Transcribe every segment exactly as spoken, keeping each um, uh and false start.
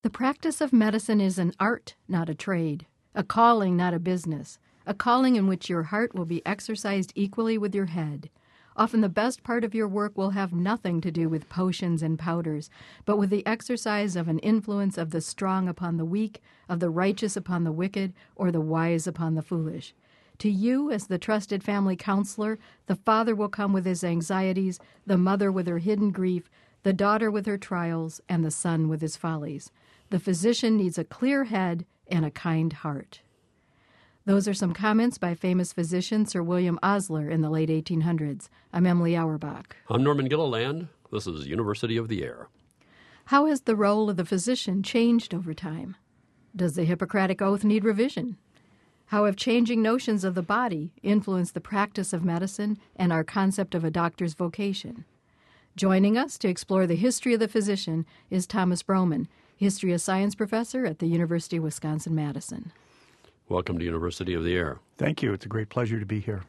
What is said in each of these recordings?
The practice of medicine is an art, not a trade, a calling, not a business, a calling in which your heart will be exercised equally with your head. Often the best part of your work will have nothing to do with potions and powders, but with the exercise of an influence of the strong upon the weak, of the righteous upon the wicked, or the wise upon the foolish. To you, as the trusted family counselor, the father will come with his anxieties, the mother with her hidden grief, the daughter with her trials, and the son with his follies. The physician needs a clear head and a kind heart. Those are some comments by famous physician Sir William Osler in the late eighteen hundreds. I'm Emily Auerbach. I'm Norman Gilliland. This is University of the Air. How has the role of the physician changed over time? Does the Hippocratic Oath need revision? How have changing notions of the body influenced the practice of medicine and our concept of a doctor's vocation? Joining us to explore the history of the physician is Thomas Broman, History of Science professor at the University of Wisconsin-Madison. Welcome to University of the Air. Thank you. It's a great pleasure to be here.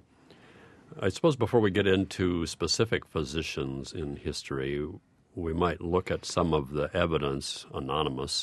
I suppose before we get into specific physicians in history, we might look at some of the evidence, anonymous,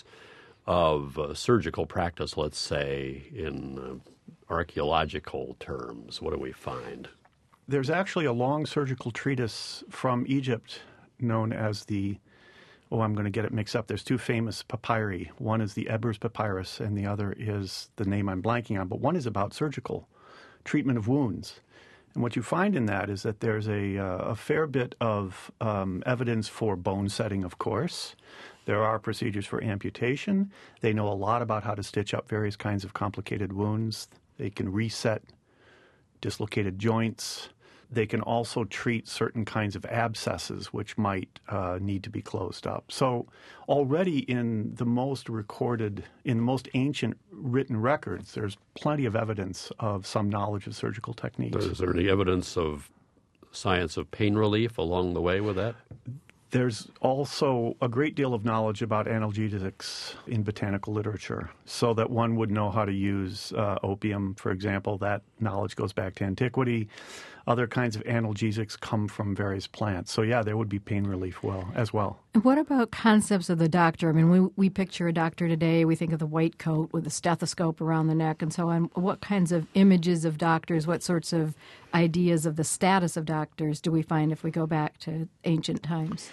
of uh, surgical practice, let's say, in uh, archaeological terms. What do we find? There's actually a long surgical treatise from Egypt known as the, oh, I'm going to get it mixed up. There's two famous papyri. One is the Ebers Papyrus, and the other is the name I'm blanking on. But one is about surgical treatment of wounds. And what you find in that is that there's a, uh, a fair bit of um, evidence for bone setting, of course. There are procedures for amputation. They know a lot about how to stitch up various kinds of complicated wounds. They can reset dislocated joints. They can also treat certain kinds of abscesses which might uh, need to be closed up. So already in the most recorded, in the most ancient written records, there's plenty of evidence of some knowledge of surgical techniques. Is there any evidence of science of pain relief along the way with that? There's also a great deal of knowledge about analgesics in botanical literature, so that one would know how to use uh, opium, for example. That knowledge goes back to antiquity. Other kinds of analgesics come from various plants. So, yeah, there would be pain relief well as well. And what about concepts of the doctor? I mean, we, we picture a doctor today. We think of the white coat with a stethoscope around the neck and so on. What kinds of images of doctors, what sorts of ideas of the status of doctors do we find if we go back to ancient times?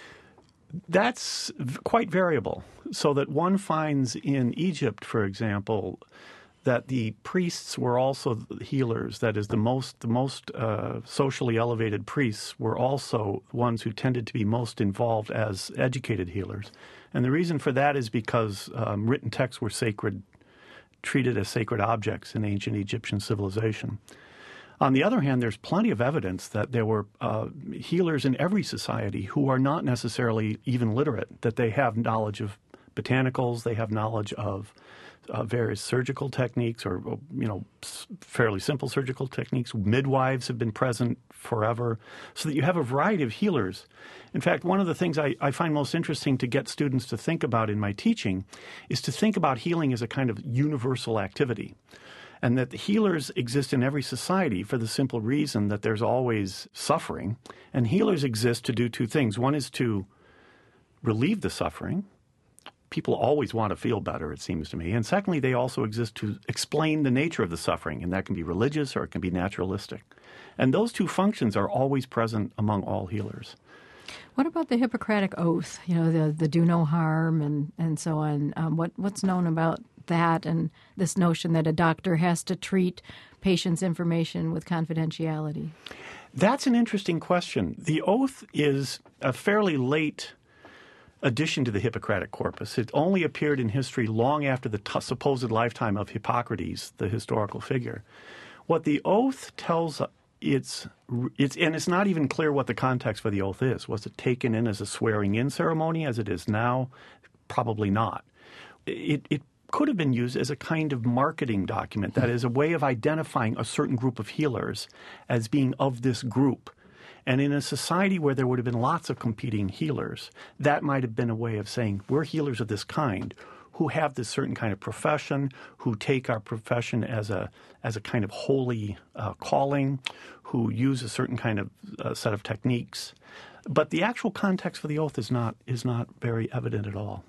That's quite variable, so that one finds in Egypt, for example, that the priests were also healers. That is, the most the most uh, socially elevated priests were also ones who tended to be most involved as educated healers. And the reason for that is because um, written texts were sacred, treated as sacred objects in ancient Egyptian civilization. On the other hand, there's plenty of evidence that there were uh, healers in every society who are not necessarily even literate, that they have knowledge of botanicals, they have knowledge of uh, various surgical techniques or, you know, fairly simple surgical techniques. Midwives have been present forever, so that you have a variety of healers. In fact, one of the things I, I find most interesting to get students to think about in my teaching is to think about healing as a kind of universal activity. And that the healers exist in every society for the simple reason that there's always suffering. And healers exist to do two things. One is to relieve the suffering. People always want to feel better, it seems to me. And secondly, they also exist to explain the nature of the suffering. And that can be religious or it can be naturalistic. And those two functions are always present among all healers. What about the Hippocratic Oath, you know, the, the do no harm and, and so on? Um, what what's known about that and this notion that a doctor has to treat patients' information with confidentiality? That's an interesting question. The oath is a fairly late addition to the Hippocratic corpus. It only appeared in history long after the t- supposed lifetime of Hippocrates, the historical figure. What the oath tells It's, it's, and it's not even clear what the context for the oath is. Was it taken in as a swearing-in ceremony as it is now? Probably not. It, it could have been used as a kind of marketing document, that is, a way of identifying a certain group of healers as being of this group. And in a society where there would have been lots of competing healers, that might have been a way of saying, we're healers of this kind, who have this certain kind of profession, who take our profession as a as a kind of holy uh, calling, who use a certain kind of uh, set of techniques. But the actual context for the oath is not is not very evident at all.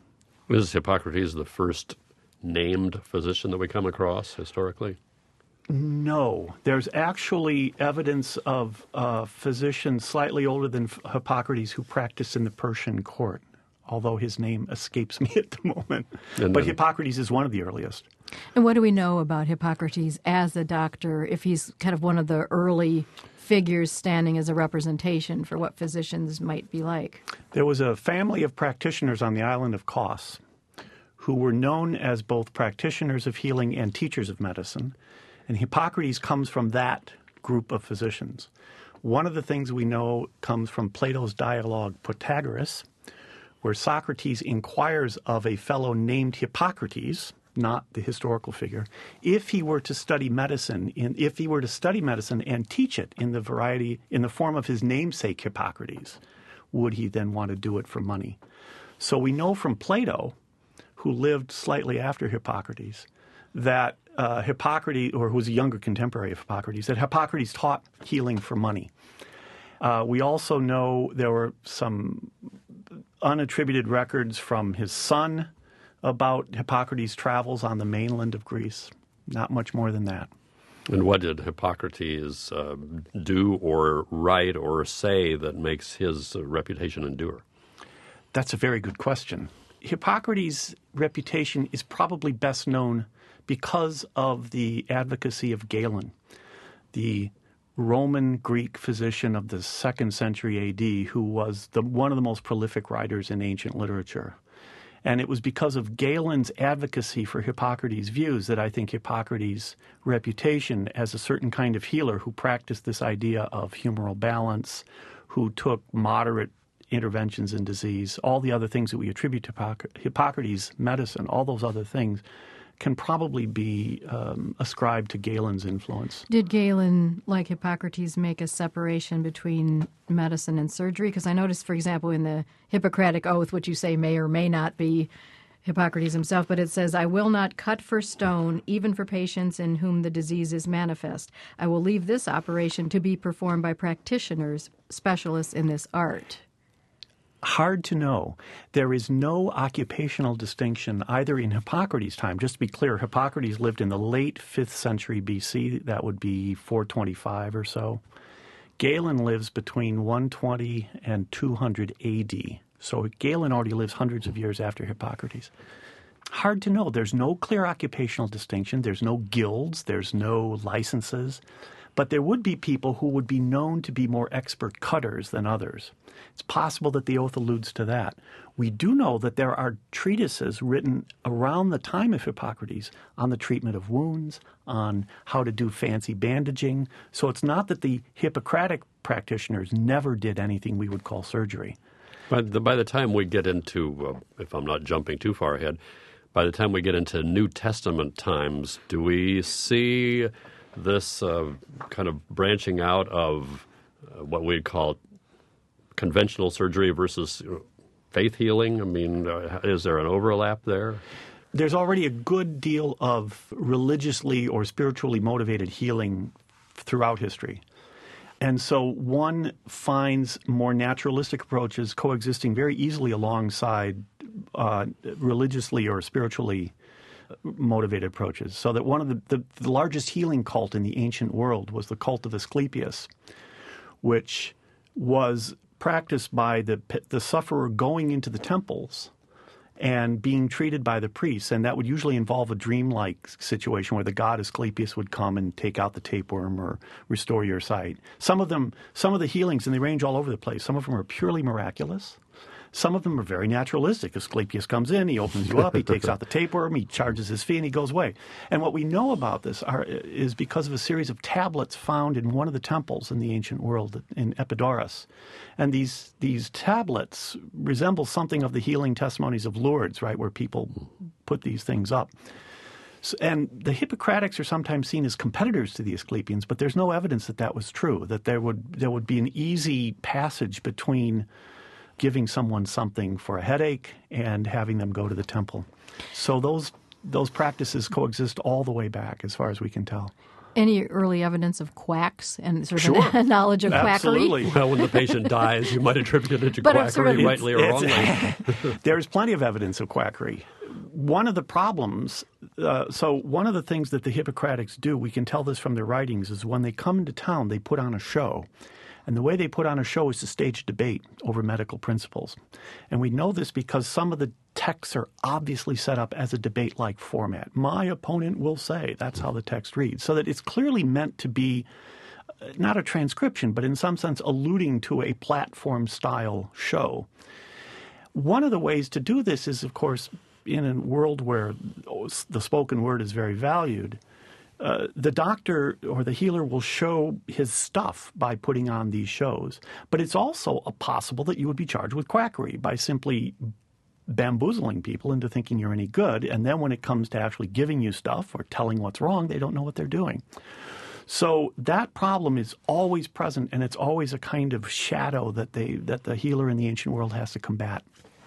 Is Hippocrates the first named physician that we come across historically? No. There's actually evidence of a physician slightly older than Hippocrates who practiced in the Persian court, although his name escapes me at the moment. And but then, Hippocrates is one of the earliest. And what do we know about Hippocrates as a doctor, if he's kind of one of the early figures standing as a representation for what physicians might be like? There was a family of practitioners on the island of Kos who were known as both practitioners of healing and teachers of medicine, and Hippocrates comes from that group of physicians. One of the things we know comes from Plato's dialogue Protagoras, where Socrates inquires of a fellow named Hippocrates, not the historical figure, if he were to study medicine, in, if he were to study medicine and teach it in the variety, in the form of his namesake Hippocrates, would he then want to do it for money? So we know from Plato, who lived slightly after Hippocrates, that uh, Hippocrates, or who was a younger contemporary of Hippocrates, that Hippocrates taught healing for money. Uh, we also know there were some unattributed records from his son about Hippocrates' travels on the mainland of Greece. Not much more than that. And what did Hippocrates uh, do or write or say that makes his uh, reputation endure? That's a very good question. Hippocrates' reputation is probably best known because of the advocacy of Galen, the Roman Greek physician of the second century A D who was the, one of the most prolific writers in ancient literature. And it was because of Galen's advocacy for Hippocrates' views that I think Hippocrates' reputation as a certain kind of healer who practiced this idea of humoral balance, who took moderate interventions in disease, all the other things that we attribute to Hippoc- Hippocrates' medicine, all those other things, can probably be um, ascribed to Galen's influence. Did Galen, like Hippocrates, make a separation between medicine and surgery? Because I noticed, for example, in the Hippocratic Oath, which you say may or may not be Hippocrates himself, but it says, I will not cut for stone, even for patients in whom the disease is manifest. I will leave this operation to be performed by practitioners, specialists in this art. Hard to know. There is no occupational distinction either in Hippocrates' time. Just to be clear, Hippocrates lived in the late fifth century B C. That would be four twenty-five or so. Galen lives between one twenty and two hundred A D. So Galen already lives hundreds of years after Hippocrates. Hard to know. There's no clear occupational distinction. There's no guilds. There's no licenses. But there would be people who would be known to be more expert cutters than others. It's possible that the oath alludes to that. We do know that there are treatises written around the time of Hippocrates on the treatment of wounds, on how to do fancy bandaging. So it's not that the Hippocratic practitioners never did anything we would call surgery. But the, by the time we get into, uh, if I'm not jumping too far ahead, by the time we get into New Testament times, do we see this uh, kind of branching out of uh, what we'd call conventional surgery versus faith healing? I mean, uh, is there an overlap there? There's already a good deal of religiously or spiritually motivated healing throughout history. And so one finds more naturalistic approaches coexisting very easily alongside uh, religiously or spiritually motivated approaches. So that one of the, the, the largest healing cult in the ancient world was the cult of Asclepius, which was practiced by the, the sufferer going into the temples and being treated by the priests. And that would usually involve a dreamlike situation where the god Asclepius would come and take out the tapeworm or restore your sight. Some of them, some of the healings, and they range all over the place, some of them are purely miraculous. Some of them are very naturalistic. Asclepius comes in, he opens you up, he takes out the tapeworm, he charges his fee, and he goes away. And what we know about this are, is because of a series of tablets found in one of the temples in the ancient world, in Epidaurus. And these these tablets resemble something of the healing testimonies of Lourdes, right, where people put these things up. So, and the Hippocratics are sometimes seen as competitors to the Asclepians, but there's no evidence that that was true, that there would there would be an easy passage between giving someone something for a headache and having them go to the temple. So those those practices coexist all the way back, as far as we can tell. Any early evidence of quacks and sort of Sure. a knowledge of Absolutely. quackery? Well, when the patient dies, you might attribute it to But quackery, it's sort of- rightly or It's- wrongly. There's plenty of evidence of quackery. One of the problems, uh, so one of the things that the Hippocratics do, we can tell this from their writings, is when they come into town, they put on a show. And the way they put on a show is to stage debate over medical principles. And we know this because some of the texts are obviously set up as a debate-like format. My opponent will say, that's how the text reads. So that it's clearly meant to be uh, not a transcription, but in some sense alluding to a platform-style show. One of the ways to do this is, of course, in a world where the spoken word is very valued, Uh, the doctor or the healer will show his stuff by putting on these shows. But it's also a possible that you would be charged with quackery by simply bamboozling people into thinking you're any good. And then when it comes to actually giving you stuff or telling what's wrong, they don't know what they're doing. So that problem is always present, and it's always a kind of shadow that they that the healer in the ancient world has to combat.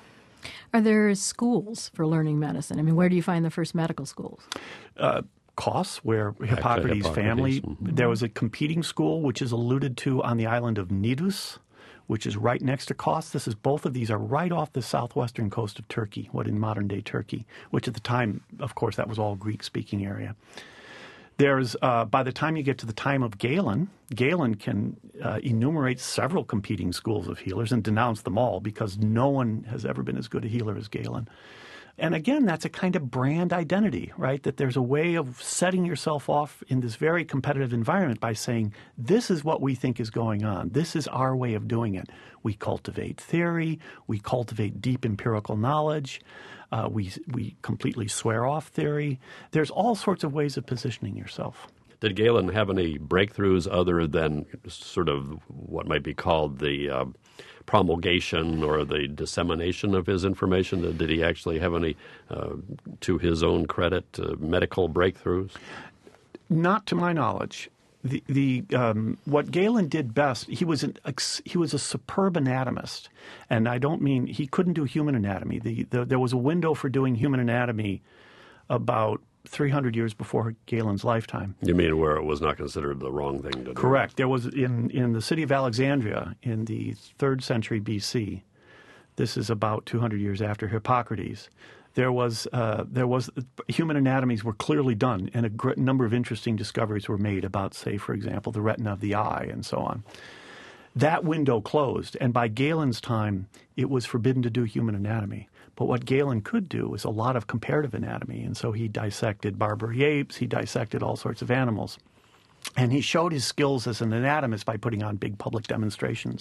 Are there schools for learning medicine? I mean, where do you find the first medical schools? Uh, Kos, where Hippocrates' Hippocrates. family, Mm-hmm. there was a competing school which is alluded to on the island of Knidos, which is right next to Kos. This is both of these are right off the southwestern coast of Turkey, what in modern-day Turkey, which at the time, of course, that was all Greek-speaking area. There's, uh, by the time you get to the time of Galen, Galen can uh, enumerate several competing schools of healers and denounce them all because no one has ever been as good a healer as Galen. And again, that's a kind of brand identity, right? That there's a way of setting yourself off in this very competitive environment by saying, this is what we think is going on. This is our way of doing it. We cultivate theory. We cultivate deep empirical knowledge. Uh, we, we completely swear off theory. There's all sorts of ways of positioning yourself. Did Galen have any breakthroughs other than sort of what might be called the uh, promulgation or the dissemination of his information? Did he actually have any, uh, to his own credit, uh, medical breakthroughs? Not to my knowledge. The, the um, what Galen did best, he was an, he was a superb anatomist, and I don't mean he couldn't do human anatomy. The, the, there was a window for doing human anatomy about three hundred years before Galen's lifetime. You mean where it was not considered the wrong thing to do? Correct. There was in, in the city of Alexandria in the third century B C. This is about two hundred years after Hippocrates. There was uh, there was human anatomies were clearly done, and a great number of interesting discoveries were made about, say, for example, the retina of the eye and so on. That window closed, and by Galen's time, it was forbidden to do human anatomy. But what Galen could do was a lot of comparative anatomy, and so he dissected Barbary apes, he dissected all sorts of animals. And he showed his skills as an anatomist by putting on big public demonstrations.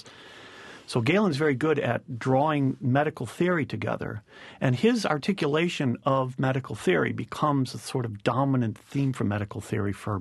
So Galen's very good at drawing medical theory together, and his articulation of medical theory becomes a sort of dominant theme for medical theory for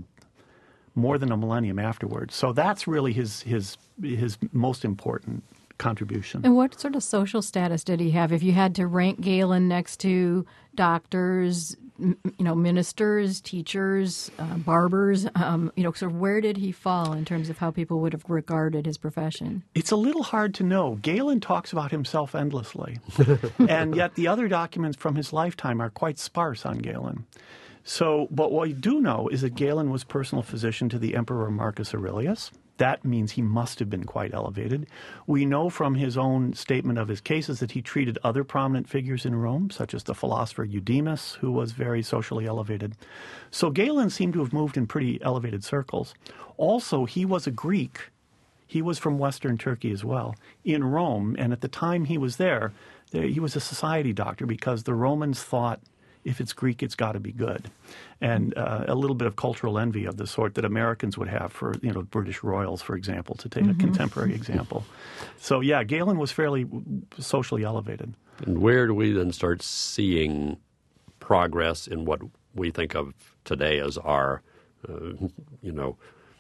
more than a millennium afterwards. So that's really his his his most important contribution. And what sort of social status did he have? If you had to rank Galen next to doctors, m- you know, ministers, teachers, uh, barbers, um, you know, sort of where did he fall in terms of how people would have regarded his profession? It's a little hard to know. Galen talks about himself endlessly, and yet the other documents from his lifetime are quite sparse on Galen. So, but what we do know is that Galen was personal physician to the Emperor Marcus Aurelius. That means he must have been quite elevated. We know from his own statement of his cases that he treated other prominent figures in Rome, such as the philosopher Eudemus, who was very socially elevated. So Galen seemed to have moved in pretty elevated circles. Also, he was a Greek. He was from Western Turkey as well, in Rome. And at the time he was there, he was a society doctor because the Romans thought, if it's Greek, it's got to be good. And uh, a little bit of cultural envy of the sort that Americans would have for, you know, British royals, for example, to take mm-hmm. a contemporary example. So, yeah, Galen was fairly socially elevated. And where do we then start seeing progress in what we think of today as our, uh, you know,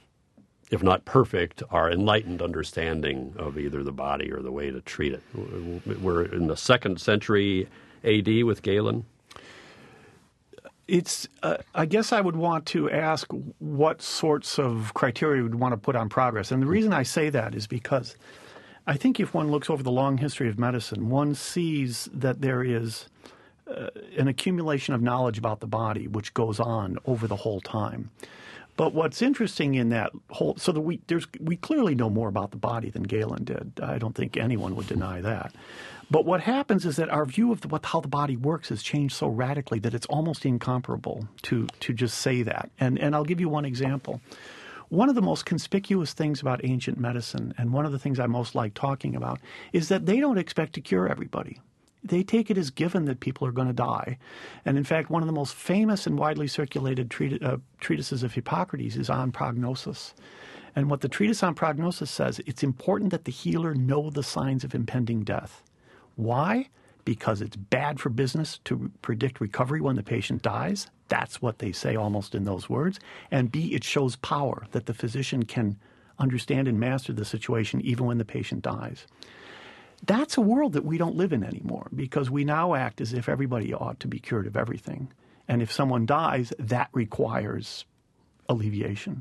if not perfect, our enlightened understanding of either the body or the way to treat it? We're in the second century A D with Galen? It's. Uh, I guess I would want to ask what sorts of criteria we would want to put on progress. And the reason I say that is because I think if one looks over the long history of medicine, one sees that there is uh, an accumulation of knowledge about the body which goes on over the whole time. But what's interesting in that whole, so that we there's we clearly know more about the body than Galen did. I don't think anyone would deny that. But what happens is that our view of the, what, how the body works has changed so radically that it's almost incomparable to to just say that. And and I'll give you one example. One of the most conspicuous things about ancient medicine, and one of the things I most like talking about, is that they don't expect to cure everybody. They take it as given that people are going to die. And in fact, one of the most famous and widely circulated treat, uh, treatises of Hippocrates is on prognosis. And what the treatise on prognosis says, it's important that the healer know the signs of impending death. Why? Because it's bad for business to predict recovery when the patient dies. That's what they say almost in those words. And B, it shows power, that the physician can understand and master the situation even when the patient dies. That's a world that we don't live in anymore, because we now act as if everybody ought to be cured of everything. And if someone dies, that requires alleviation.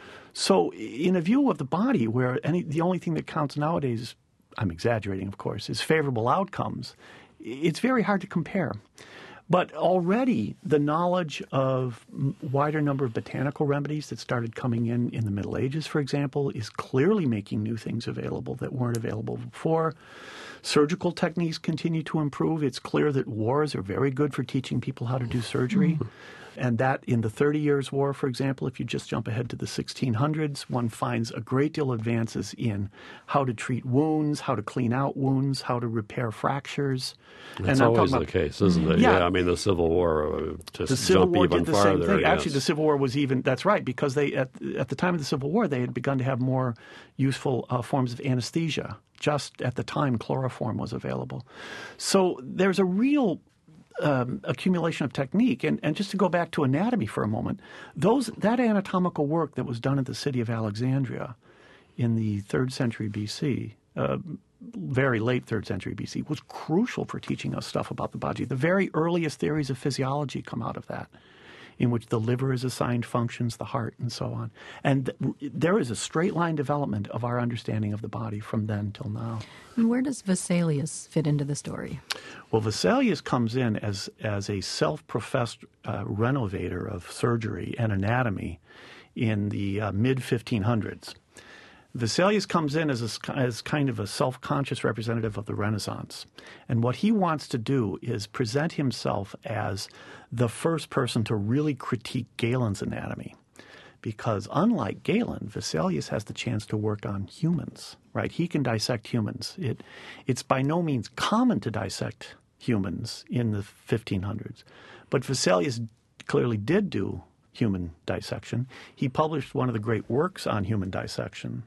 So in a view of the body where any, the only thing that counts nowadays, I'm exaggerating, of course, is favorable outcomes, it's very hard to compare. But already the knowledge of a wider number of botanical remedies that started coming in in the Middle Ages, for example, is clearly making new things available that weren't available before. Surgical techniques continue to improve. It's clear that wars are very good for teaching people how to do surgery. Mm-hmm. And that in the Thirty Years' War, for example, if you just jump ahead to the sixteen hundreds, one finds a great deal of advances in how to treat wounds, how to clean out wounds, how to repair fractures. That's and always about, the case, isn't it? Yeah. yeah. I mean, the Civil War uh, just the Civil jump War even did the farther. same thing. Yes. Actually, the Civil War was even, that's right, because they at, at the time of the Civil War, they had begun to have more useful uh, forms of anesthesia. Just at the time, chloroform was available. So there's a real Um, accumulation of technique. And, and just to go back to anatomy for a moment, those that anatomical work that was done at the city of Alexandria in the third century B C, uh, very late third century B C, was crucial for teaching us stuff about the body. The very earliest theories of physiology come out of that, in which the liver is assigned functions, the heart, and so on. And th- there is a straight line development of our understanding of the body from then till now. And where does Vesalius fit into the story? Well, Vesalius comes in as, as a self-professed uh, renovator of surgery and anatomy in the uh, mid fifteen hundreds. Vesalius comes in as, a, as kind of a self-conscious representative of the Renaissance. And what he wants to do is present himself as the first person to really critique Galen's anatomy. Because unlike Galen, Vesalius has the chance to work on humans, right? He can dissect humans. It, it's by no means common to dissect humans in the fifteen hundreds. But Vesalius clearly did do human dissection. He published one of the great works on human dissection,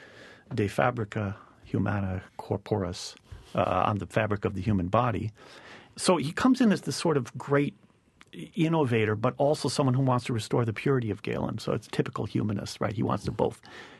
De Fabrica Humana Corporis, uh, on the fabric of the human body. So he comes in as this sort of great innovator, but also someone who wants to restore the purity of Galen. So it's typical humanist, right? He wants to both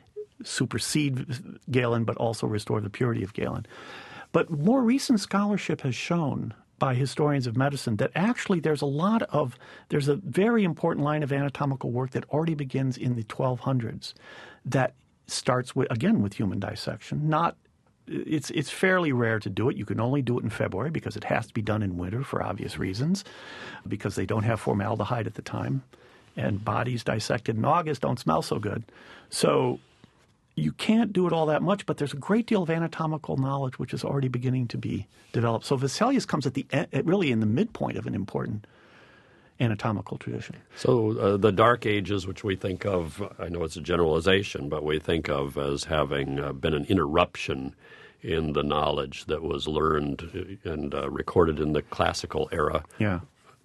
supersede Galen, but also restore the purity of Galen. But more recent scholarship has shown by historians of medicine that actually there's a lot of, there's a very important line of anatomical work that already begins in the twelve hundreds that starts with, again, with human dissection. Not, it's it's fairly rare to do it. You can only do it in February because it has to be done in winter for obvious reasons, because they don't have formaldehyde at the time, and bodies dissected in August don't smell so good. So you can't do it all that much, but there's a great deal of anatomical knowledge which is already beginning to be developed. So Vesalius comes at the really in the midpoint of an important anatomical tradition. So uh, the Dark Ages, which we think of, I know it's a generalization, but we think of as having uh, been an interruption in the knowledge that was learned and uh, recorded in the classical era. Yeah.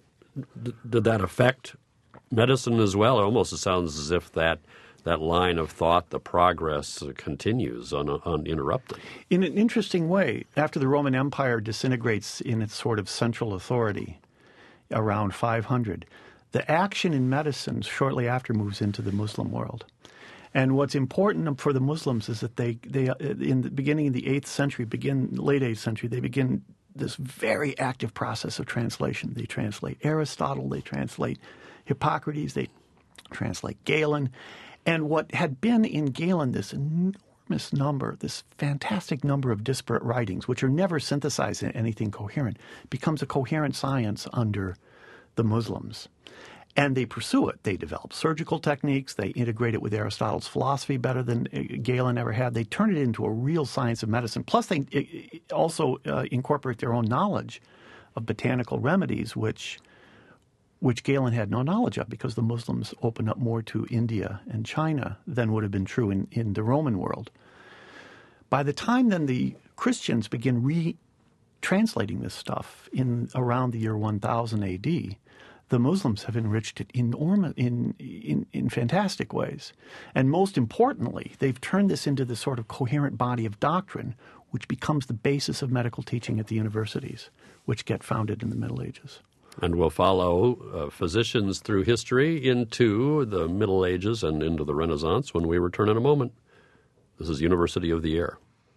D- did that affect medicine as well? It almost sounds as if that that line of thought, the progress, uh, continues un- uninterrupted. In an interesting way, after the Roman Empire disintegrates in its sort of central authority around five hundred, the action in medicine shortly after moves into the Muslim world. And what's important for the Muslims is that they, they in the beginning of the eighth century, begin late eighth century, they begin this very active process of translation. They translate Aristotle, they translate Hippocrates, they translate Galen. And what had been in Galen this enormous number, this fantastic number of disparate writings, which are never synthesized in anything coherent, becomes a coherent science under the Muslims. And they pursue it. They develop surgical techniques. They integrate it with Aristotle's philosophy better than Galen ever had. They turn it into a real science of medicine. Plus, they also uh, incorporate their own knowledge of botanical remedies, which which Galen had no knowledge of, because the Muslims opened up more to India and China than would have been true in, in the Roman world. By the time then the Christians begin re-translating this stuff in around the year one thousand A D, the Muslims have enriched it enormous, in, in, in fantastic ways. And most importantly, they've turned this into this sort of coherent body of doctrine, which becomes the basis of medical teaching at the universities, which get founded in the Middle Ages. And we'll follow uh, physicians through history into the Middle Ages and into the Renaissance when we return in a moment. This is University of the Air.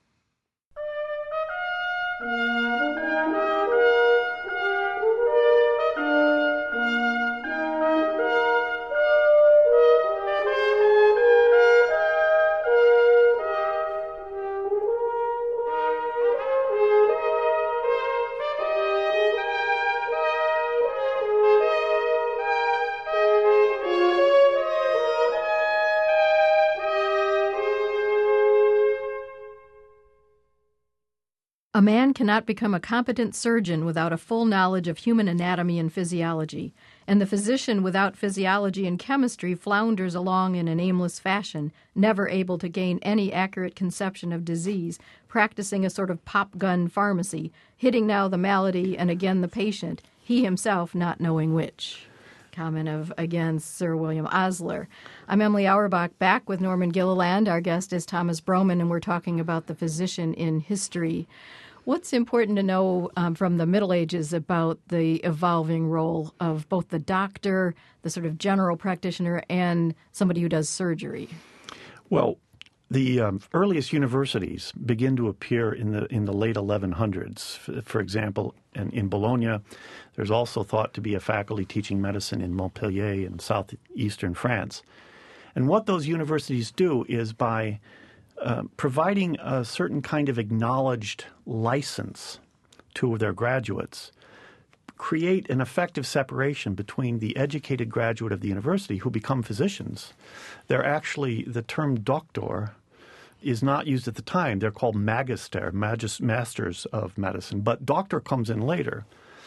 A man cannot become a competent surgeon without a full knowledge of human anatomy and physiology, and the physician without physiology and chemistry flounders along in an aimless fashion, never able to gain any accurate conception of disease, practicing a sort of pop-gun pharmacy, hitting now the malady and again the patient, he himself not knowing which. Comment of, again, Sir William Osler. I'm Emily Auerbach, back with Norman Gilliland. Our guest is Thomas Broman, and we're talking about the physician in history. What's important to know um, from the Middle Ages about the evolving role of both the doctor, the sort of general practitioner, and somebody who does surgery? Well, the um, earliest universities begin to appear in the in the late eleven hundreds. For, for example, in, in Bologna, there's also thought to be a faculty teaching medicine in Montpellier in southeastern France. And what those universities do is by uh, providing a certain kind of acknowledged license to their graduates, create an effective separation between the educated graduate of the university who become physicians. They're actually, the term doctor is not used at the time. They're called magister, magis, masters of medicine, but doctor comes in later.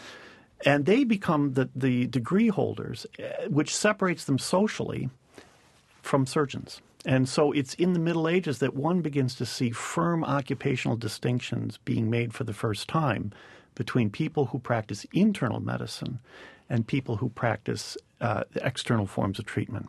And they become the, the degree holders, which separates them socially from surgeons. And so it's in the Middle Ages that one begins to see firm occupational distinctions being made for the first time between people who practice internal medicine and people who practice uh, the external forms of treatment.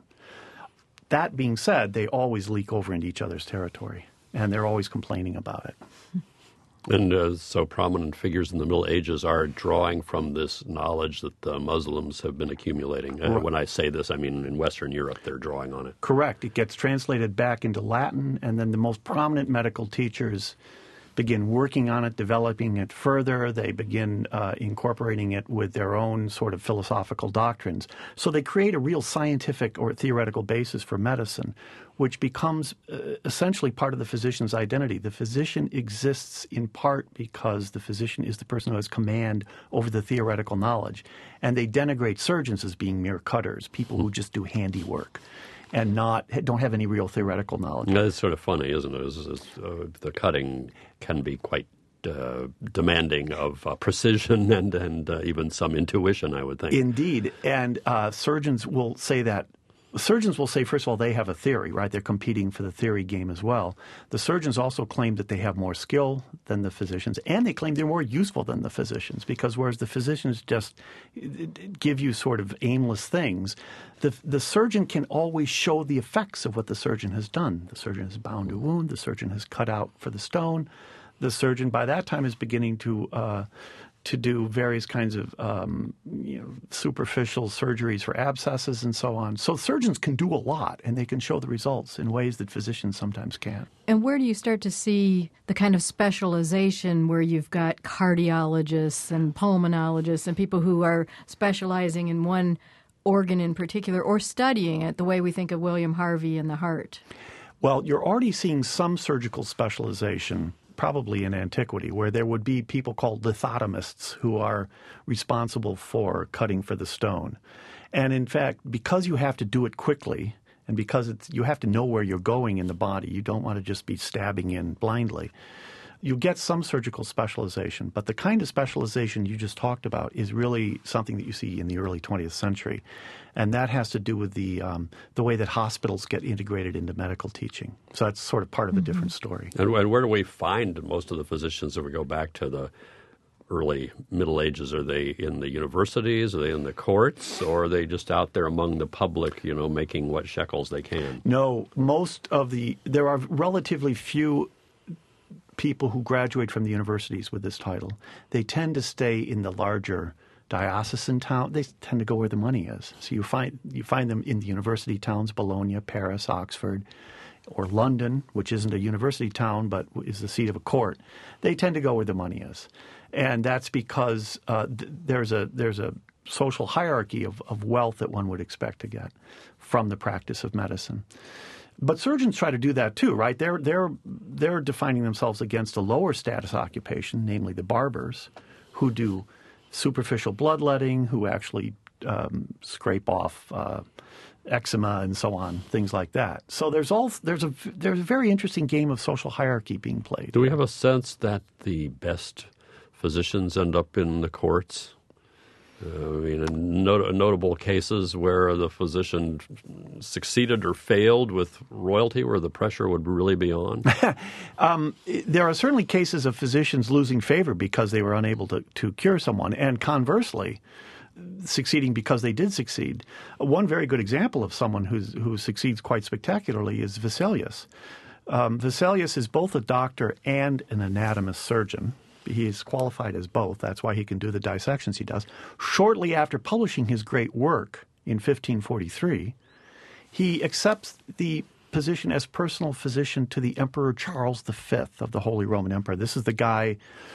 That being said, they always leak over into each other's territory, and they're always complaining about it. And uh, so prominent figures in the Middle Ages are drawing from this knowledge that the Muslims have been accumulating. Uh, when I say this, I mean in Western Europe, they're drawing on it. Correct. It gets translated back into Latin, and then the most prominent medical teachers begin working on it, developing it further. They begin uh, incorporating it with their own sort of philosophical doctrines. So they create a real scientific or theoretical basis for medicine, which becomes uh, essentially part of the physician's identity. The physician exists in part because the physician is the person who has command over the theoretical knowledge. And they denigrate surgeons as being mere cutters, people who just do handiwork and not don't have any real theoretical knowledge. That's sort of funny, isn't it? It's, it's, uh, the cutting can be quite uh, demanding of uh, precision and, and uh, even some intuition, I would think. Indeed. And uh, surgeons will say that. Surgeons will say, first of all, they have a theory, right? They're competing for the theory game as well. The surgeons also claim that they have more skill than the physicians, and they claim they're more useful than the physicians, because whereas the physicians just give you sort of aimless things, the, the surgeon can always show the effects of what the surgeon has done. The surgeon has bound a wound. The surgeon has cut out for the stone. The surgeon, by that time, is beginning to uh, to do various kinds of um, you know, superficial surgeries for abscesses and so on. So surgeons can do a lot, and they can show the results in ways that physicians sometimes can't. And where do you start to see the kind of specialization where you've got cardiologists and pulmonologists and people who are specializing in one organ in particular or studying it the way we think of William Harvey and the heart? Well, you're already seeing some surgical specialization probably in antiquity, where there would be people called lithotomists who are responsible for cutting for the stone. And in fact, because you have to do it quickly, and because it's, you have to know where you're going in the body, you don't want to just be stabbing in blindly, you get some surgical specialization. But the kind of specialization you just talked about is really something that you see in the early twentieth century. And that has to do with the um, the way that hospitals get integrated into medical teaching. So that's sort of part of a mm-hmm. different story. And, and where do we find most of the physicians if we go back to the early Middle Ages? Are they in the universities? Are they in the courts? Or are they just out there among the public, you know, making what shekels they can? No, most of the – there are relatively few people who graduate from the universities with this title. They tend to stay in the larger diocesan town. They tend to go where the money is. So you find you find them in the university towns, Bologna, Paris, Oxford, or London, which isn't a university town but is the seat of a court. They tend to go where the money is. And that's because uh, th- there's a there's a social hierarchy of, of wealth that one would expect to get from the practice of medicine. But surgeons try to do that too, right? They're they're they're defining themselves against a lower status occupation, namely the barbers, who do superficial bloodletting, who actually um, scrape off uh, eczema and so on, things like that. So there's all there's a there's a very interesting game of social hierarchy being played. Do we have a sense that the best physicians end up in the courts? Uh, I mean, in not- notable cases where the physician succeeded or failed with royalty, where the pressure would really be on? um, there are certainly cases of physicians losing favor because they were unable to, to cure someone, and conversely, succeeding because they did succeed. One very good example of someone who's, who succeeds quite spectacularly is Vesalius. Um, Vesalius is both a doctor and an anatomist surgeon. He is qualified as both. That's why he can do the dissections he does. Shortly after publishing his great work in fifteen forty-three, he accepts the position as personal physician to the Emperor Charles the Fifth of the Holy Roman Empire. This is the guy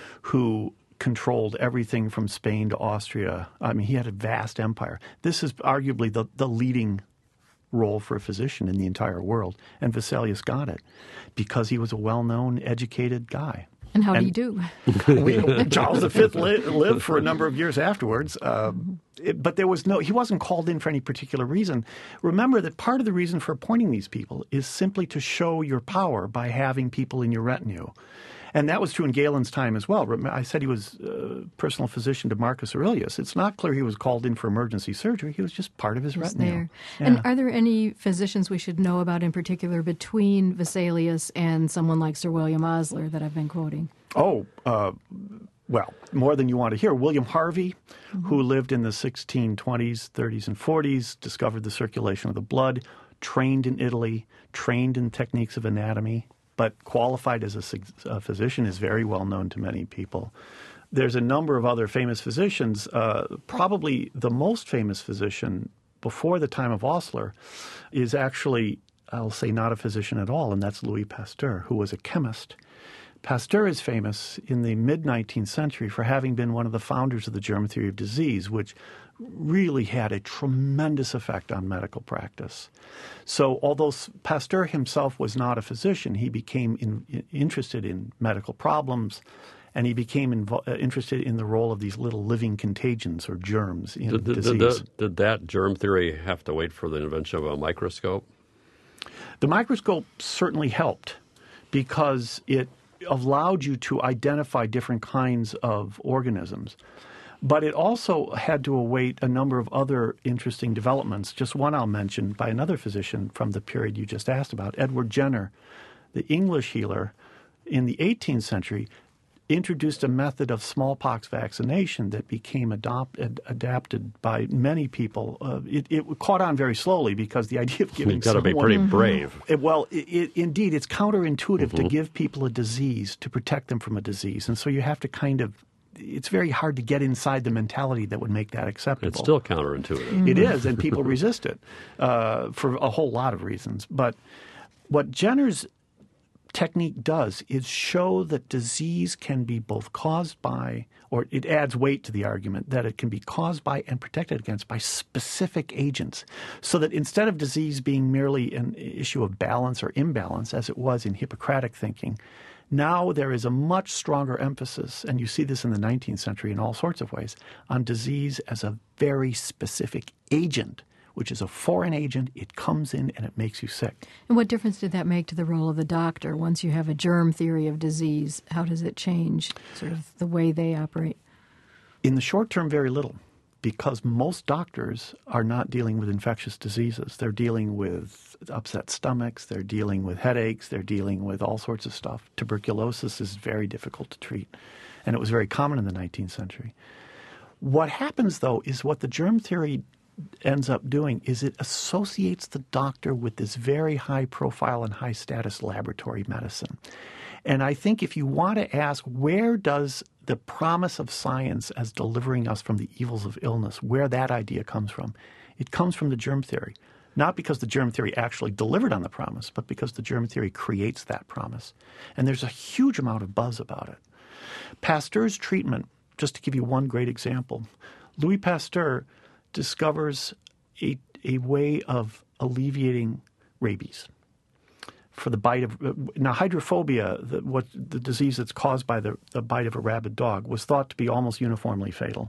who controlled everything from Spain to Austria. I mean, he had a vast empire. This is arguably the, the leading role for a physician in the entire world, and Vesalius got it because he was a well-known, educated guy. And how did he do? Charles the Fifth li- lived for a number of years afterwards, uh, it, but there was no. He wasn't called in for any particular reason. Remember that part of the reason for appointing these people is simply to show your power by having people in your retinue. And that was true in Galen's time as well. I said he was uh, personal physician to Marcus Aurelius. It's not clear he was called in for emergency surgery. He was just part of his He's retinue. There. Yeah. And are there any physicians we should know about in particular between Vesalius and someone like Sir William Osler that I've been quoting? Oh, uh, well, more than you want to hear. William Harvey, mm-hmm. who lived in the sixteen twenties, thirties, and forties, discovered the circulation of the blood, trained in Italy, trained in techniques of anatomy, but qualified as a, a physician, is very well known to many people. There's a number of other famous physicians. Uh, probably the most famous physician before the time of Osler is actually, I'll say, not a physician at all, and that's Louis Pasteur, who was a chemist. Pasteur is famous in the mid-nineteenth century for having been one of the founders of the germ theory of disease, which really had a tremendous effect on medical practice. So although Pasteur himself was not a physician, he became in, in, interested in medical problems, and he became invo- uh, interested in the role of these little living contagions or germs in did, disease. Did, did that germ theory have to wait for the invention of a microscope? The microscope certainly helped because it allowed you to identify different kinds of organisms. But it also had to await a number of other interesting developments. Just one I'll mention by another physician from the period you just asked about, Edward Jenner, the English healer in the eighteenth century, introduced a method of smallpox vaccination that became adopt, ad, adapted by many people. Uh, it, it caught on very slowly because the idea of giving You've got to someone, be pretty brave. It, well, it, it, indeed, it's counterintuitive Mm-hmm. to give people a disease to protect them from a disease. And so you have to kind of it's very hard to get inside the mentality that would make that acceptable. It's still counterintuitive. Mm-hmm. It is, and people resist it uh, for a whole lot of reasons. But what Jenner's technique does is show that disease can be both caused by, or it adds weight to the argument, that it can be caused by and protected against by specific agents. So that instead of disease being merely an issue of balance or imbalance, as it was in Hippocratic thinking, Now there is a much stronger emphasis, and you see this in the nineteenth century in all sorts of ways, on disease as a very specific agent, which is a foreign agent. It comes in and it makes you sick. And what difference did that make to the role of the doctor? Once you have a germ theory of disease, how does it change sort of the way they operate? In the short term, very little, because most doctors are not dealing with infectious diseases. They're dealing with upset stomachs, they're dealing with headaches, they're dealing with all sorts of stuff. Tuberculosis is very difficult to treat, and it was very common in the nineteenth century. What happens, though, is what the germ theory ends up doing is it associates the doctor with this very high profile and high status laboratory medicine. And I think if you want to ask, where does the promise of science as delivering us from the evils of illness, where that idea comes from, it comes from the germ theory. Not because the germ theory actually delivered on the promise, but because the germ theory creates that promise. And there's a huge amount of buzz about it. Pasteur's treatment, just to give you one great example, Louis Pasteur discovers a, a way of alleviating rabies for the bite of now hydrophobia, the, what the disease that's caused by the, the bite of a rabid dog, was thought to be almost uniformly fatal.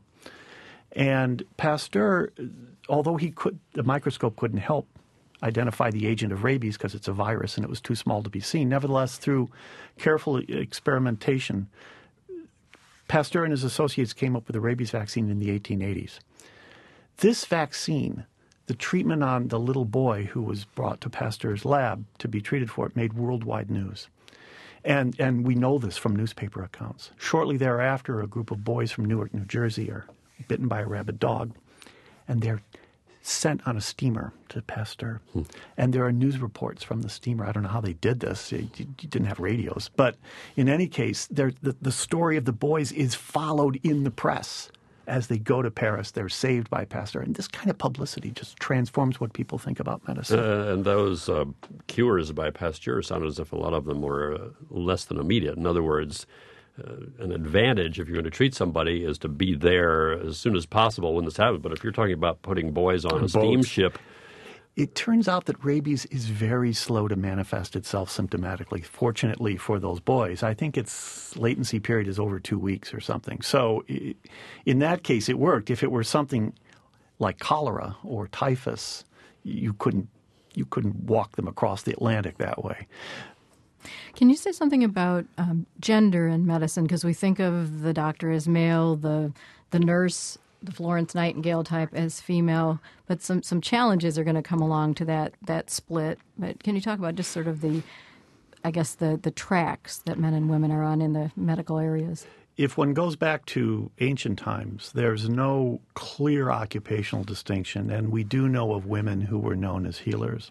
And Pasteur, although he could, the microscope couldn't help identify the agent of rabies because it's a virus and it was too small to be seen. Nevertheless, through careful experimentation, Pasteur and his associates came up with a rabies vaccine in the eighteen eighties. This vaccine, the treatment on the little boy who was brought to Pasteur's lab to be treated for it, made worldwide news. And and we know this from newspaper accounts. Shortly thereafter, a group of boys from Newark, New Jersey are bitten by a rabid dog, and they're sent on a steamer to Pasteur. Hmm. And there are news reports from the steamer. I don't know how they did this. You, you didn't have radios. But in any case, the, the story of the boys is followed in the press. As they go to Paris, they're saved by Pasteur. And this kind of publicity just transforms what people think about medicine. Uh, and those uh, cures by Pasteur sound as if a lot of them were uh, less than immediate. In other words, uh, an advantage if you're going to treat somebody is to be there as soon as possible when this happens. But if you're talking about putting boys on, on a boats. steamship... It turns out that rabies is very slow to manifest itself symptomatically, fortunately for those boys. I think its latency period is over two weeks or something. So in that case, it worked. If it were something like cholera or typhus, you couldn't you couldn't walk them across the Atlantic that way. Can you say something about um, gender in medicine? Because we think of the doctor as male, the the nurse, the Florence Nightingale type, as female, but some, some challenges are going to come along to that that split. But can you talk about just sort of the, I guess, the, the tracks that men and women are on in the medical areas? If one goes back to ancient times, there's no clear occupational distinction, and we do know of women who were known as healers.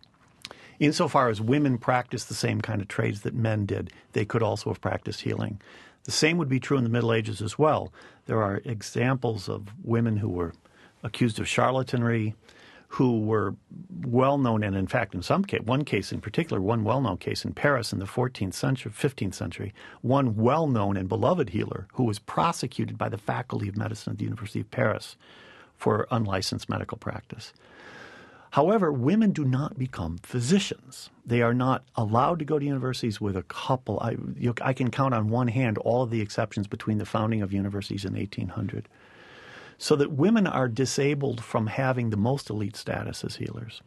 Insofar as women practiced the same kind of trades that men did, they could also have practiced healing. The same would be true in the Middle Ages as well. There are examples of women who were accused of charlatanry, who were well-known, and in fact, in some case, one case in particular, one well-known case in Paris in the fourteenth century, fifteenth century, one well-known and beloved healer who was prosecuted by the Faculty of Medicine at the University of Paris for unlicensed medical practice. However, women do not become physicians. They are not allowed to go to universities with a couple. I, you, I can count on one hand all of the exceptions between the founding of universities in eighteen hundred. So that women are disabled from having the most elite status as healers.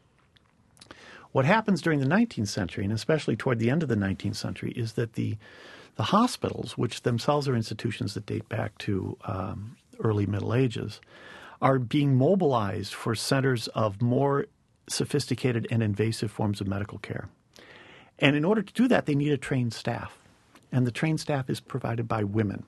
What happens during the nineteenth century, and especially toward the end of the nineteenth century, is that the, the hospitals, which themselves are institutions that date back to um, early Middle Ages, are being mobilized for centers of more sophisticated and invasive forms of medical care. And in order to do that, they need a trained staff. And the trained staff is provided by women.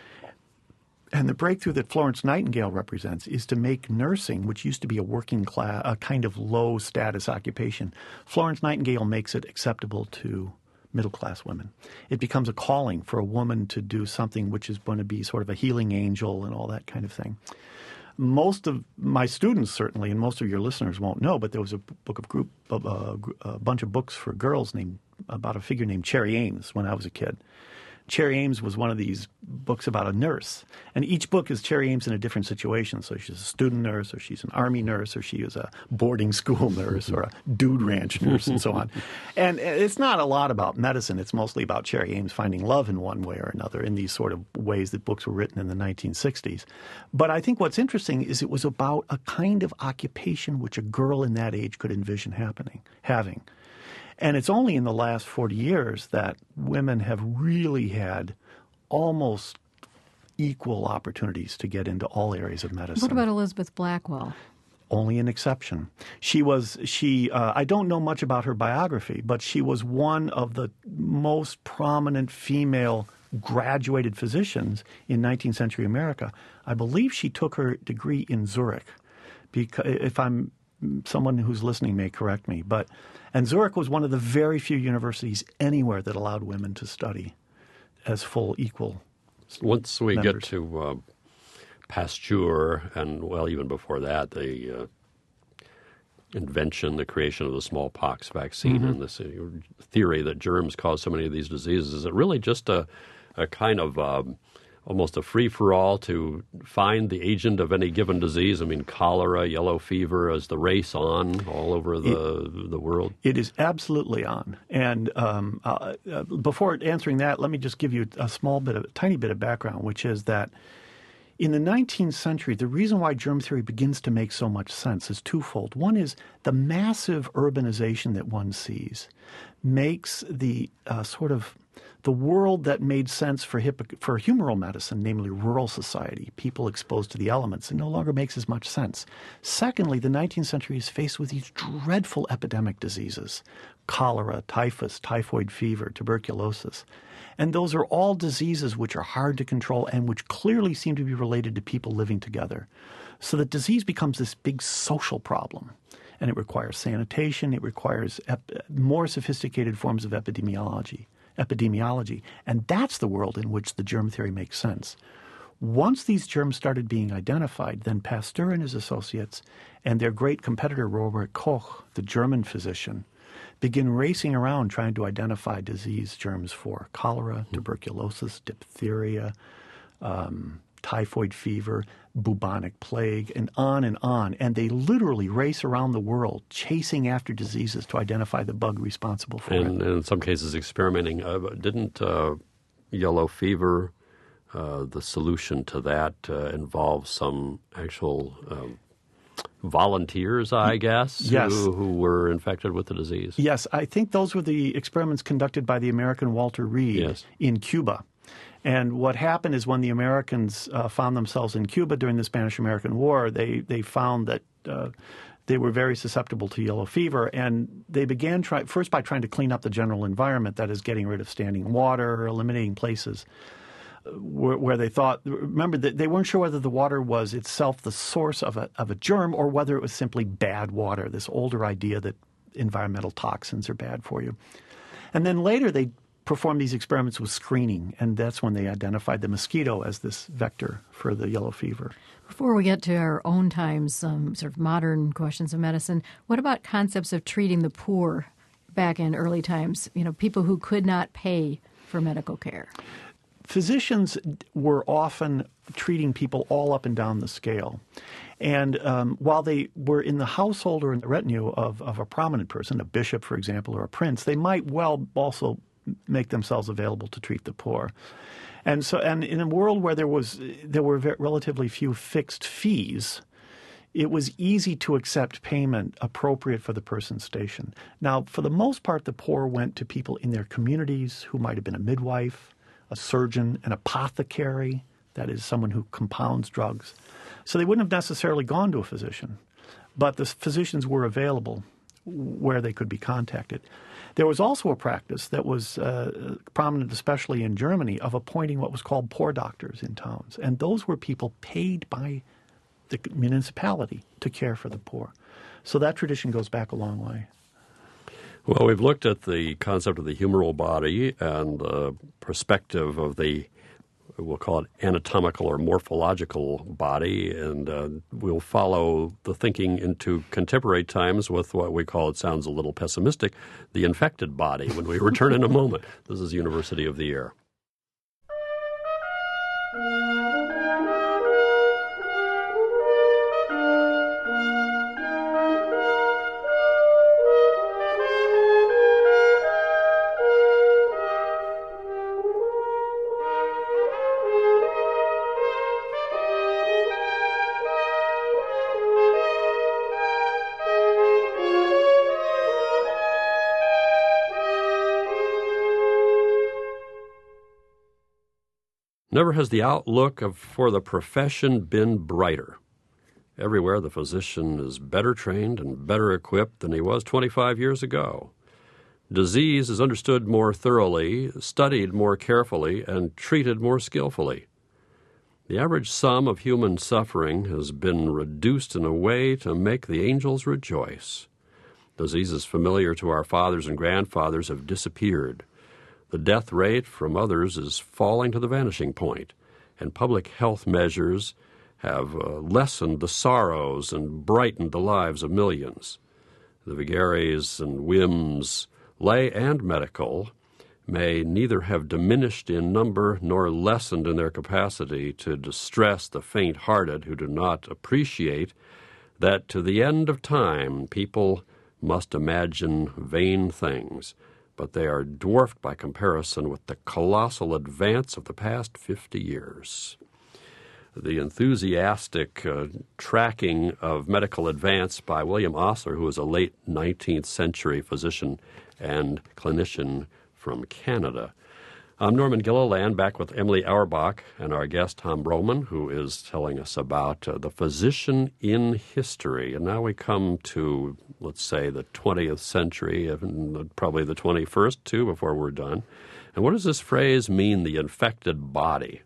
And the breakthrough that Florence Nightingale represents is to make nursing, which used to be a working class, a kind of low-status occupation, Florence Nightingale makes it acceptable to middle-class women. It becomes a calling for a woman to do something which is going to be sort of a healing angel and all that kind of thing. Most of my students, certainly, and most of your listeners won't know, but there was a book of group, uh, a bunch of books for girls named about a figure named Cherry Ames when I was a kid. Cherry Ames was one of these books about a nurse. And each book is Cherry Ames in a different situation. So she's a student nurse, or she's an army nurse, or she is a boarding school nurse, or a dude ranch nurse, and so on. And it's not a lot about medicine. It's mostly about Cherry Ames finding love in one way or another in these sort of ways that books were written in the nineteen sixties. But I think what's interesting is it was about a kind of occupation which a girl in that age could envision happening, having. And it's only in the last forty years that women have really had almost equal opportunities to get into all areas of medicine. What about Elizabeth Blackwell? Only an exception. She was, she, uh, I don't know much about her biography, but she was one of the most prominent female graduated physicians in nineteenth century America. I believe she took her degree in Zurich. Because, if I'm, someone who's listening may correct me, but, and Zurich was one of the very few universities anywhere that allowed women to study as full equal Once we members. get to uh, Pasteur, and well, even before that, the uh, invention, the creation of the smallpox vaccine, mm-hmm. and this uh, theory that germs cause so many of these diseases, is it really just a, a kind of um, almost a free-for-all to find the agent of any given disease? I mean, cholera, yellow fever, is the race on all over the it, the world? It is absolutely on. And um, uh, uh, before answering that, let me just give you a small bit of, a tiny bit of background, which is that in the nineteenth century, the reason why germ theory begins to make so much sense is twofold. One is the massive urbanization that one sees makes the uh, sort of the world that made sense for hip- for humoral medicine, namely rural society, people exposed to the elements, it no longer makes as much sense. Secondly, the nineteenth century is faced with these dreadful epidemic diseases, cholera, typhus, typhoid fever, tuberculosis. And those are all diseases which are hard to control and which clearly seem to be related to people living together. So that disease becomes this big social problem. And it requires sanitation. It requires ep- more sophisticated forms of epidemiology. epidemiology. And that's the world in which the germ theory makes sense. Once these germs started being identified, then Pasteur and his associates and their great competitor Robert Koch, the German physician, begin racing around trying to identify disease germs for cholera, tuberculosis, diphtheria, um, typhoid fever, bubonic plague, and on and on. And they literally race around the world chasing after diseases to identify the bug responsible for and, it. And in some cases experimenting. Uh, didn't uh, yellow fever, uh, the solution to that uh, involve some actual um, volunteers, I guess, yes. who, who were infected with the disease? Yes, I think those were the experiments conducted by the American Walter Reed yes. in Cuba. And what happened is when the Americans uh, found themselves in Cuba during the Spanish-American War, they, they found that uh, they were very susceptible to yellow fever. And they began try, first by trying to clean up the general environment, that is getting rid of standing water, eliminating places where, where they thought, remember, that they weren't sure whether the water was itself the source of a, of a germ or whether it was simply bad water, this older idea that environmental toxins are bad for you. And then later they performed these experiments with screening, and that's when they identified the mosquito as this vector for the yellow fever. Before we get to our own times, um, sort of modern questions of medicine, what about concepts of treating the poor back in early times, you know, people who could not pay for medical care? Physicians were often treating people all up and down the scale. And um, while they were in the household or in the retinue of, of a prominent person, a bishop, for example, or a prince, they might well also make themselves available to treat the poor. And so, and in a world where there was there were relatively few fixed fees, it was easy to accept payment appropriate for the person's station. Now, for the most part, the poor went to people in their communities who might have been a midwife, a surgeon, an apothecary, that is someone who compounds drugs. So they wouldn't have necessarily gone to a physician, but the physicians were available where they could be contacted. There was also a practice that was uh, prominent, especially in Germany, of appointing what was called poor doctors in towns. And those were people paid by the municipality to care for the poor. So that tradition goes back a long way. Well, we've looked at the concept of the humoral body and the perspective of the, we'll call it anatomical or morphological body, and uh, we'll follow the thinking into contemporary times with what we call, it sounds a little pessimistic, the infected body when we return in a moment. This is University of the Air. Never has the outlook of, for the profession been brighter. Everywhere the physician is better trained and better equipped than he was twenty-five years ago. Disease is understood more thoroughly, studied more carefully, and treated more skillfully. The average sum of human suffering has been reduced in a way to make the angels rejoice. Diseases familiar to our fathers and grandfathers have disappeared. The death rate from others is falling to the vanishing point, and public health measures have uh, lessened the sorrows and brightened the lives of millions. The vagaries and whims, lay and medical, may neither have diminished in number nor lessened in their capacity to distress the faint-hearted who do not appreciate that to the end of time people must imagine vain things, but they are dwarfed by comparison with the colossal advance of the past fifty years. The enthusiastic uh, tracking of medical advance by William Osler, who was a late nineteenth century physician and clinician from Canada. I'm Norman Gilliland, back with Emily Auerbach and our guest Tom Broman, who is telling us about uh, the physician in history. And now we come to, let's say, the twentieth century, and probably the twenty-first, too, before we're done. And what does this phrase mean, the infected body?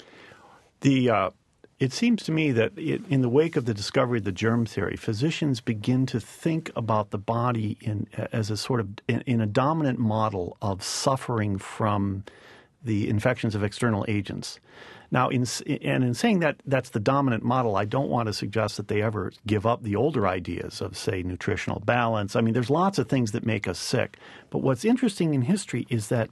The uh, It seems to me that it, in the wake of the discovery of the germ theory, physicians begin to think about the body in as a sort of in, in a dominant model of suffering from the infections of external agents. Now, in, and in saying that that's the dominant model, I don't want to suggest that they ever give up the older ideas of, say, nutritional balance. I mean, there's lots of things that make us sick. But what's interesting in history is that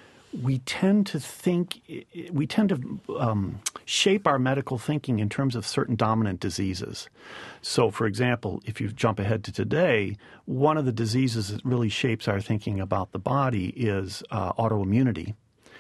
we tend to think, we tend to um, shape our medical thinking in terms of certain dominant diseases. So, for example, if you jump ahead to today, one of the diseases that really shapes our thinking about the body is uh, autoimmunity.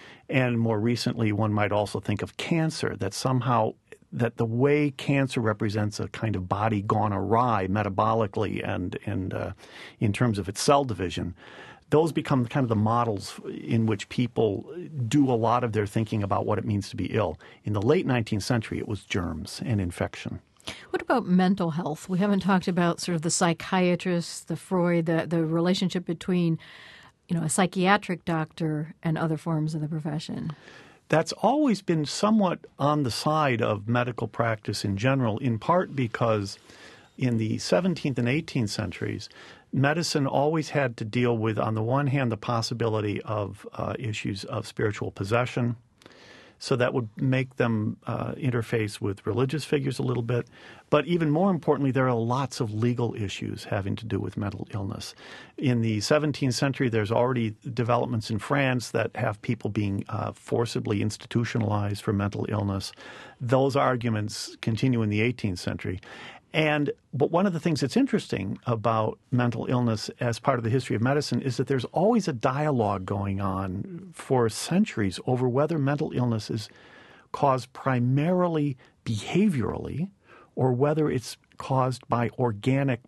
And more recently, one might also think of cancer, that somehow that the way cancer represents a kind of body gone awry metabolically and, and uh, in terms of its cell division, those become kind of the models in which people do a lot of their thinking about what it means to be ill. In the late nineteenth century, it was germs and infection. What about mental health? We haven't talked about sort of the psychiatrists, the Freud, the, the relationship between, you know, a psychiatric doctor and other forms of the profession. That's always been somewhat on the side of medical practice in general, in part because in the seventeenth and eighteenth centuries, medicine always had to deal with, on the one hand, the possibility of uh, issues of spiritual possession. So that would make them uh, interface with religious figures a little bit. But even more importantly, there are lots of legal issues having to do with mental illness. In the seventeenth century, there's already developments in France that have people being uh, forcibly institutionalized for mental illness. Those arguments continue in the eighteenth century. And but one of the things that's interesting about mental illness as part of the history of medicine is that there's always a dialogue going on for centuries over whether mental illness is caused primarily behaviorally or whether it's caused by organic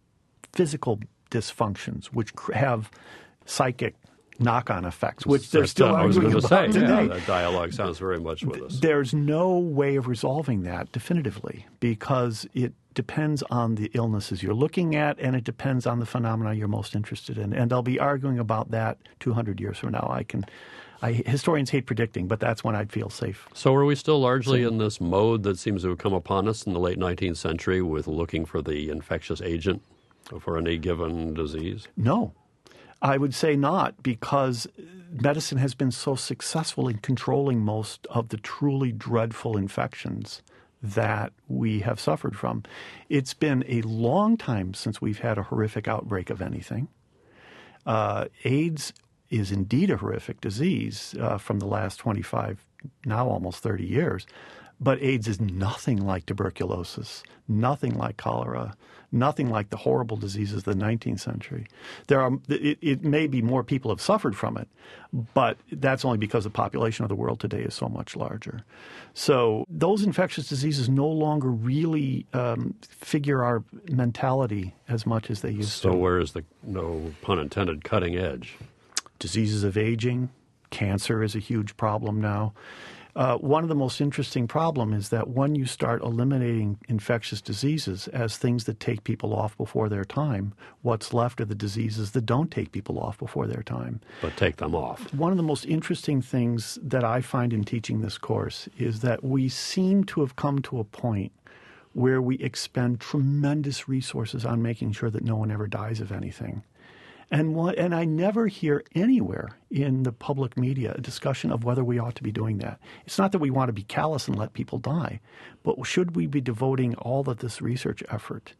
physical dysfunctions which have psychic knock-on effects, which they're still I was arguing going to about say, today. yeah, that dialogue sounds very much with us. There's no way of resolving that definitively because it depends on the illnesses you're looking at and it depends on the phenomena you're most interested in. And they'll be arguing about that two hundred years from now. I can, I, historians hate predicting, but that's when I'd feel safe. So are we still largely in this mode that seems to have come upon us in the late nineteenth century with looking for the infectious agent for any given disease? No. I would say not, because medicine has been so successful in controlling most of the truly dreadful infections that we have suffered from. It's been a long time since we've had a horrific outbreak of anything. Uh, AIDS is indeed a horrific disease uh, from the last twenty-five, now almost thirty years. But AIDS is nothing like tuberculosis, nothing like cholera, nothing like the horrible diseases of the nineteenth century. There are, it, it may be more people have suffered from it, but that's only because the population of the world today is so much larger. So those infectious diseases no longer really um, figure our mentality as much as they used so to. So where is the, no pun intended, cutting edge? Diseases of aging, cancer is a huge problem now. Uh, one of the most interesting problems is that when you start eliminating infectious diseases as things that take people off before their time, what's left are the diseases that don't take people off before their time. But take them off. One of the most interesting things that I find in teaching this course is that we seem to have come to a point where we expend tremendous resources on making sure that no one ever dies of anything. And what, and I never hear anywhere in the public media a discussion of whether we ought to be doing that. It's not that we want to be callous and let people die, but should we be devoting all of this research effort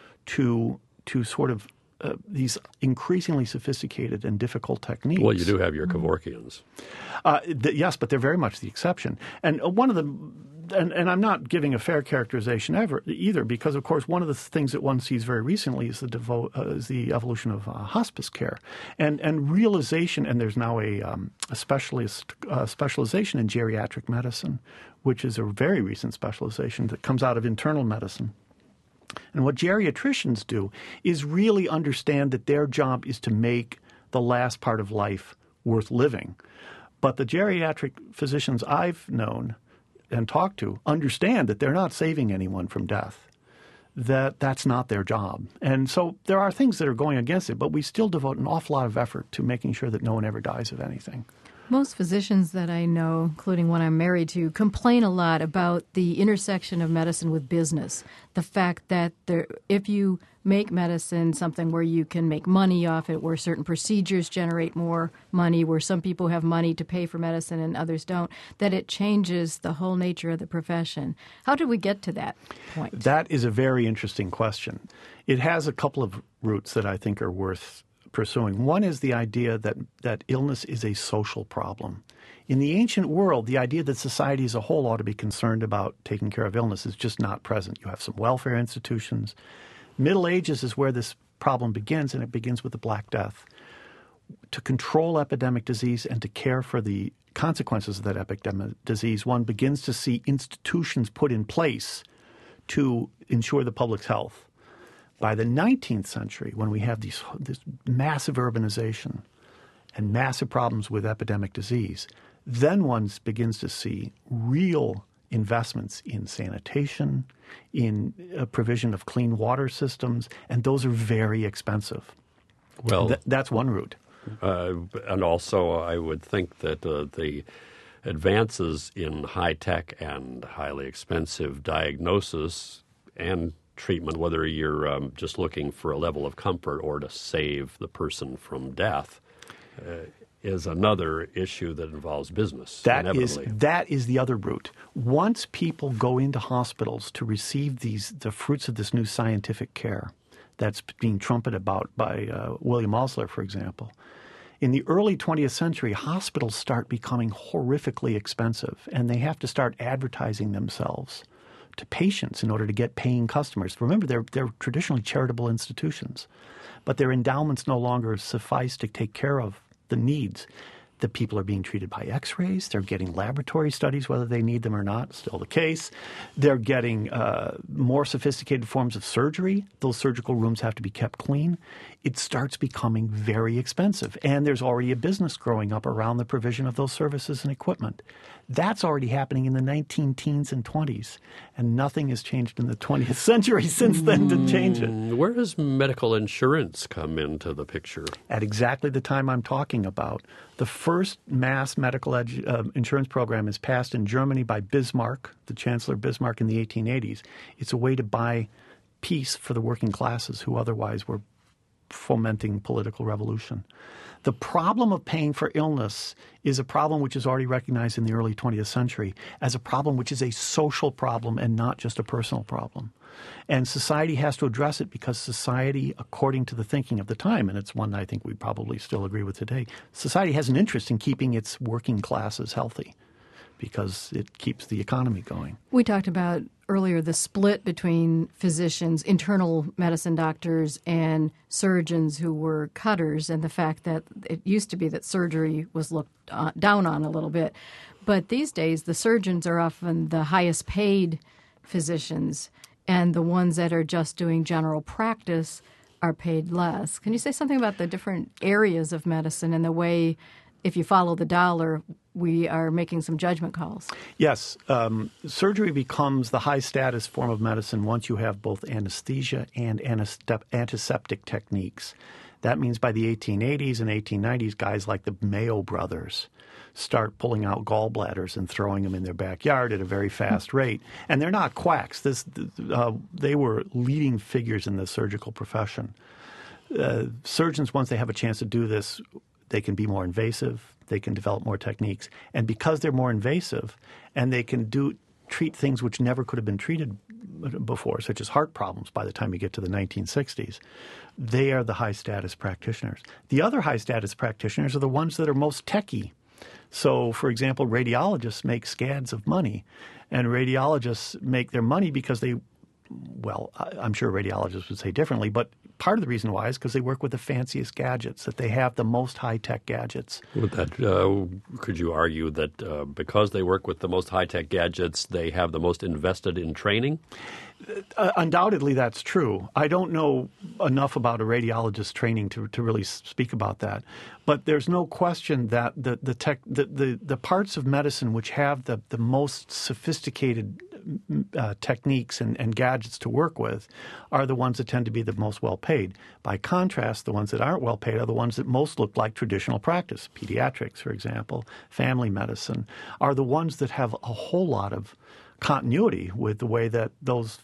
to to sort of uh, these increasingly sophisticated and difficult techniques? Well, you do have your Kevorkians. Uh, th- yes, but they're very much the exception. And uh, one of the And, and I'm not giving a fair characterization ever either, because of course one of the things that one sees very recently is the devo- uh, is the evolution of uh, hospice care, and and realization. And there's now a, um, a specialist uh, specialization in geriatric medicine, which is a very recent specialization that comes out of internal medicine. And what geriatricians do is really understand that their job is to make the last part of life worth living. But the geriatric physicians I've known and talk to understand that they're not saving anyone from death, that that's not their job. And so there are things that are going against it, but we still devote an awful lot of effort to making sure that no one ever dies of anything. Most physicians that I know, including one I'm married to, complain a lot about the intersection of medicine with business. The fact that there, if you make medicine something where you can make money off it, where certain procedures generate more money, where some people have money to pay for medicine and others don't, that it changes the whole nature of the profession. How did we get to that point? That is a very interesting question. It has a couple of roots that I think are worth pursuing. One is the idea that, that illness is a social problem. In the ancient world, the idea that society as a whole ought to be concerned about taking care of illness is just not present. You have some welfare institutions. Middle Ages is where this problem begins, and it begins with the Black Death. To control epidemic disease and to care for the consequences of that epidemic disease, one begins to see institutions put in place to ensure the public's health. By the nineteenth century, when we have these, this massive urbanization and massive problems with epidemic disease, then one begins to see real investments in sanitation, in a provision of clean water systems, and those are very expensive. Well, Th- that's one route. Uh, and also, I would think that uh, the advances in high-tech and highly expensive diagnosis and treatment, whether you're um, just looking for a level of comfort or to save the person from death, uh, is another issue that involves business. That is inevitably. that is the other route. Once people go into hospitals to receive these the fruits of this new scientific care that's being trumpeted about by uh, William Osler, for example, in the early twentieth century, hospitals start becoming horrifically expensive, and they have to start advertising themselves to patients in order to get paying customers. Remember, they're, they're traditionally charitable institutions, but their endowments no longer suffice to take care of the needs. The people are being treated by x-rays. They're getting laboratory studies, whether they need them or not, still the case. They're getting uh, more sophisticated forms of surgery. Those surgical rooms have to be kept clean. It starts becoming very expensive, and there's already a business growing up around the provision of those services and equipment. That's already happening in the nineteen teens and twenties, and nothing has changed in the twentieth century since then to change it. Where does medical insurance come into the picture? At exactly the time I'm talking about. The first mass medical edu- uh, insurance program is passed in Germany by Bismarck, the Chancellor Bismarck, in the eighteen eighties. It's a way to buy peace for the working classes who otherwise were fomenting political revolution. The problem of paying for illness is a problem which is already recognized in the early twentieth century as a problem which is a social problem and not just a personal problem. And society has to address it because society, according to the thinking of the time, and it's one I think we probably still agree with today, society has an interest in keeping its working classes healthy because it keeps the economy going. We talked about earlier the split between physicians, internal medicine doctors, and surgeons who were cutters, and the fact that it used to be that surgery was looked uh, down on a little bit. But these days, the surgeons are often the highest paid physicians, and the ones that are just doing general practice are paid less. Can you say something about the different areas of medicine and the way, if you follow the dollar, we are making some judgment calls. Yes. Um, surgery becomes the high-status form of medicine once you have both anesthesia and antiseptic techniques. That means by the eighteen eighties and eighteen nineties, guys like the Mayo brothers start pulling out gallbladders and throwing them in their backyard at a very fast rate. And they're not quacks. This, uh, they were leading figures in the surgical profession. Uh, surgeons, once they have a chance to do this, they can be more invasive. They can develop more techniques. And because they're more invasive and they can do treat things which never could have been treated before, such as heart problems by the time you get to the nineteen sixties, they are the high-status practitioners. The other high-status practitioners are the ones that are most techy. So, for example, radiologists make scads of money, and radiologists make their money because they, well, I'm sure radiologists would say differently, but part of the reason why is because they work with the fanciest gadgets, that they have the most high-tech gadgets. With that, uh, could you argue that uh, because they work with the most high-tech gadgets, they have the most invested in training? Uh, undoubtedly, that's true. I don't know enough about a radiologist's training to to really speak about that. But there's no question that the the tech the, the, the parts of medicine which have the, the most sophisticated uh, techniques and, and gadgets to work with are the ones that tend to be the most well paid. By contrast, the ones that aren't well paid are the ones that most look like traditional practice. Pediatrics, for example, family medicine, are the ones that have a whole lot of continuity with the way that those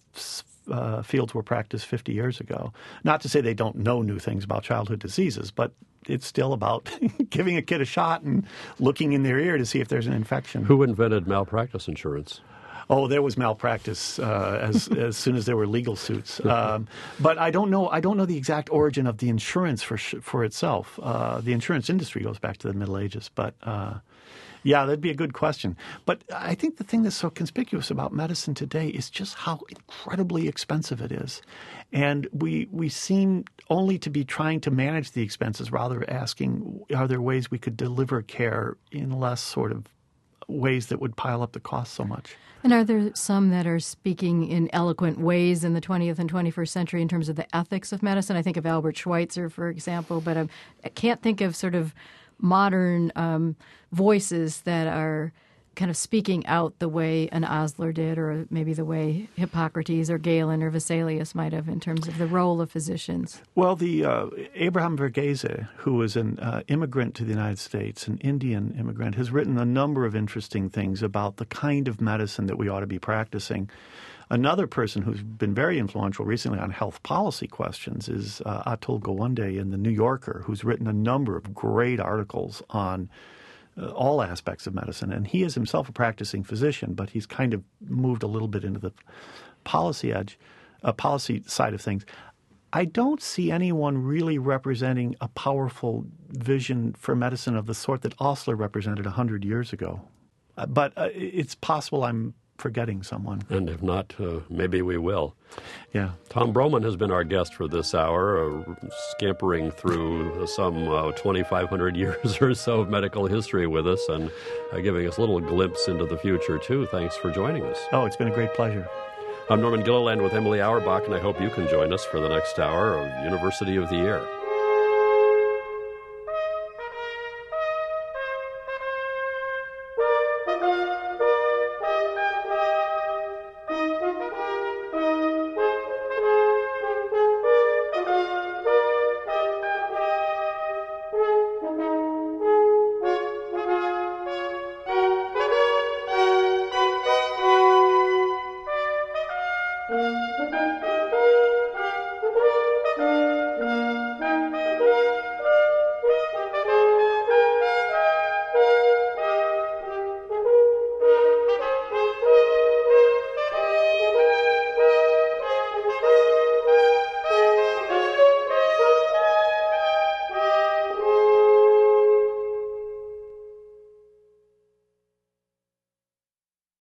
uh, fields were practiced fifty years ago. Not to say they don't know new things about childhood diseases, but it's still about giving a kid a shot and looking in their ear to see if there's an infection. Who invented malpractice insurance? Oh, there was malpractice uh, as as soon as there were legal suits. Um, but I don't know. I don't know the exact origin of the insurance for for itself. Uh, the insurance industry goes back to the Middle Ages, but. Uh, Yeah, that'd be a good question. But I think the thing that's so conspicuous about medicine today is just how incredibly expensive it is. And we we seem only to be trying to manage the expenses rather than asking, are there ways we could deliver care in less sort of ways that would pile up the cost so much? And are there some that are speaking in eloquent ways in the twentieth and twenty-first century in terms of the ethics of medicine? I think of Albert Schweitzer, for example, but I'm, I can't think of sort of modern um, voices that are kind of speaking out the way an Osler did, or maybe the way Hippocrates or Galen or Vesalius might have in terms of the role of physicians. Well, the uh, Abraham Verghese, who is an uh, immigrant to the United States, an Indian immigrant, has written a number of interesting things about the kind of medicine that we ought to be practicing. Another person who's been very influential recently on health policy questions is uh, Atul Gawande in The New Yorker, who's written a number of great articles on uh, all aspects of medicine. And he is himself a practicing physician, but he's kind of moved a little bit into the policy edge, uh, policy side of things. I don't see anyone really representing a powerful vision for medicine of the sort that Osler represented one hundred years ago. Uh, but uh, it's possible I'm forgetting someone. And if not, uh, maybe we will. Yeah. Tom Broman has been our guest for this hour, uh, scampering through some uh, twenty-five hundred years or so of medical history with us and uh, giving us a little glimpse into the future, too. Thanks for joining us. Oh, it's been a great pleasure. I'm Norman Gilliland with Emily Auerbach, and I hope you can join us for the next hour of University of the Year.